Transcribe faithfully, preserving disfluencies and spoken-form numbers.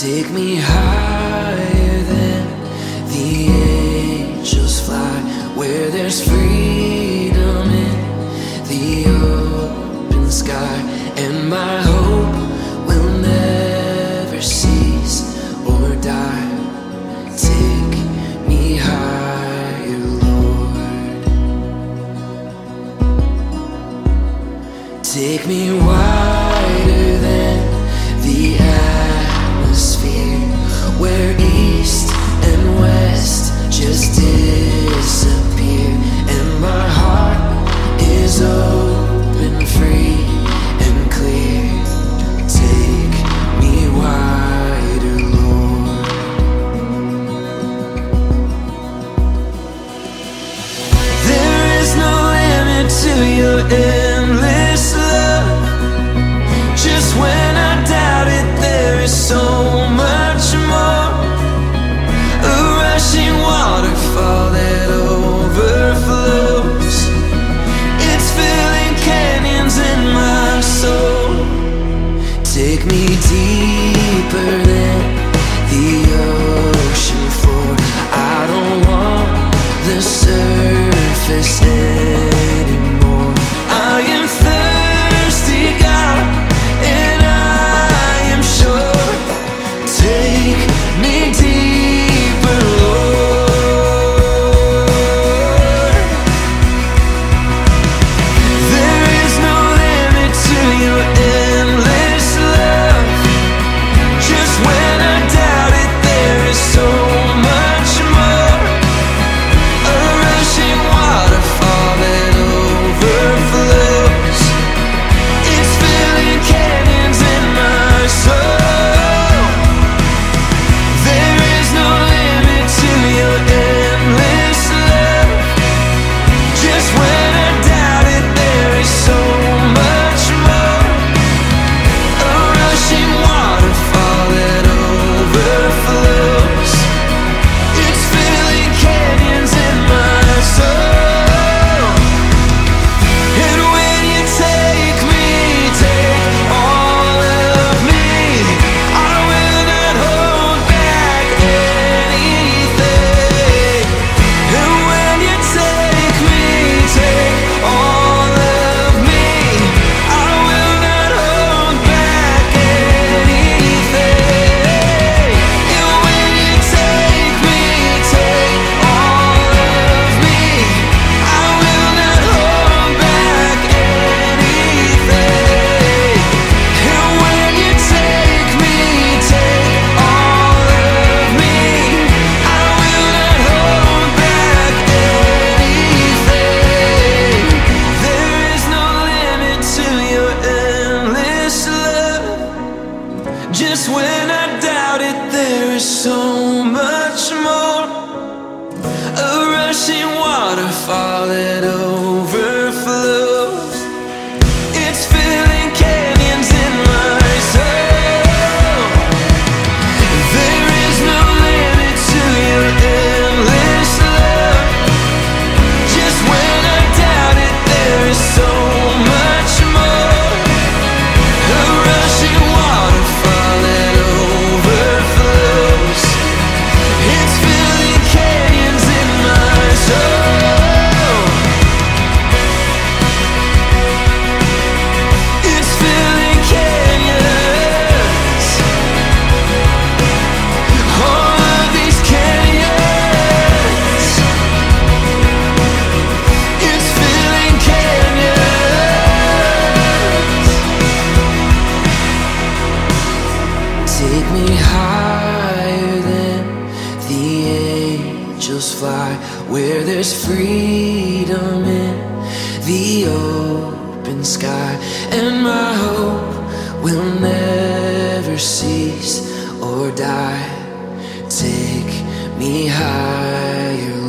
Take me higher than the angels fly, where there's freedom in the open sky, and my hope will never cease or die. Take me higher, Lord. Take me wider than the atmosphere, where east and west just disappear, and my heart is open, free and clear. Take me wider, Lord. There is no limit to your endless love. Just when I doubt it, there is so much more. A rushing waterfall that overflows. It's filling canyons in my soul. Take me deeper than the ocean floor. I don't want the surface anymore. I am thirsty, God, and I am sure. Take me deeper, Lord. There is no limit to your endless love. Just when I doubt it, there is so much more. A rushing waterfall that overflows. It's filling canyons in my soul. There is no limit to your endless love. Just when I doubt it, there is so much more. A rushing waterfall that overflows. It's filling canyons in my soul. And when you take me, take all of me. I will not hold back anything. And when you take me, take all of me. I will not hold back anything. And when you take me, take all of me. I will not hold back anything. And when you take me, take all of me. I will not hold back anything. There is no limit to your endless love. Just when I doubt it, there is so much more. A rushing waterfall that overflows. It's filling canyons in my soul. There is no limit to your endless love. Just when I doubt it, there is so much more. A rushing waterfall that overflows. It's filling canyons in my soul. It's filling canyons. All of these canyons. It's filling canyons. Take me higher than the angels fly, where there's freedom in the open sky, and my hope will never cease or die. Take me higher,